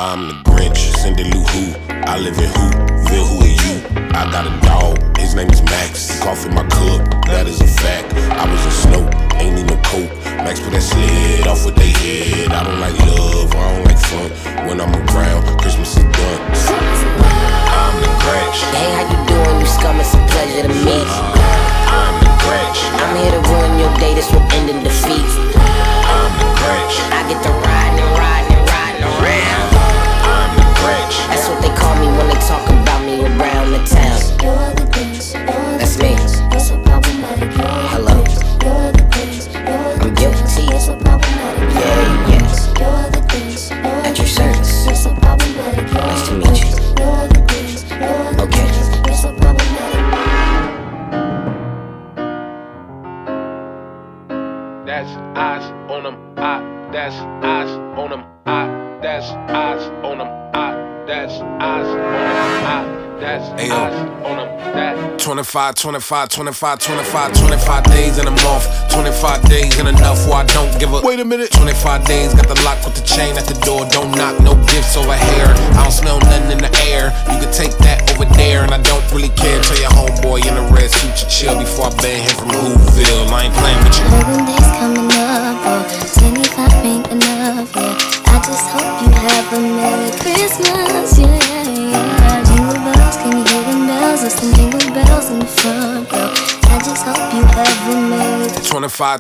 I'm the Grinch, Cindy Lou Who. I live in Whoville, who are you? I got a dog, his name is Max. He cough in my cup, that is a fact. I was in snow, ain't need no coke. Max put that sled off with they head. I don't like love, I don't like fun. When I'm around, Christmas is done. I'm the Grinch. Hey, how you doing? You scum, it's a pleasure to meet you. I'm the Grinch. I'm here to ruin your day, this will end in defeat. I'm the Grinch. I get to riding and riding and riding around. I'm the Grinch. That's what they call me when they talk about me around the town. That's me. Hello. I'm guilty. Yeah, yes. At your service. Nice to meet you. Okay. That's eyes on them, that's eyes on them, that's eyes on them, that's eyes on them, that's eyes on them, that 25 days in a month, 25 days ain't enough where I don't give a wait a minute. 25 days, got the lock with the chain at the door, don't knock, no gifts over here. I don't smell nothing in the air, you can take that over there, and I don't really care. Tell your homeboy in a red suit to chill before I ban him from Whoville. I ain't playing with you. 11 days coming up, oh, 25 ain't enough, yeah. I just hope you have a Merry Christmas, yeah. Jingle bells, can you hear them bells? Listen, jingle bells in the front row. I just hope you have a Merry 25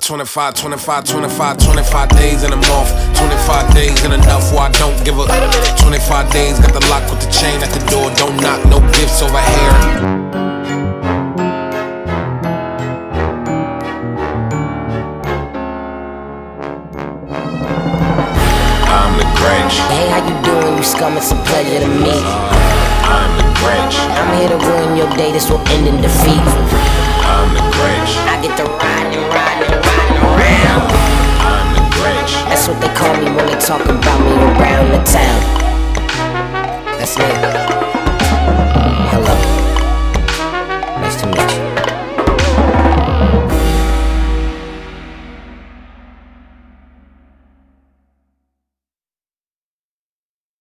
days in a month, 25 days ain't enough where I don't give a 25 days, got the lock with the chain at the door, don't knock, no gifts over here. Hey, how you doing? You scum, it's a pleasure to meet you. I'm the Grinch. I'm here to ruin your day, this will end in defeat. I'm the Grinch. I get to riding and riding and riding around. I'm the Grinch. That's what they call me when they talk about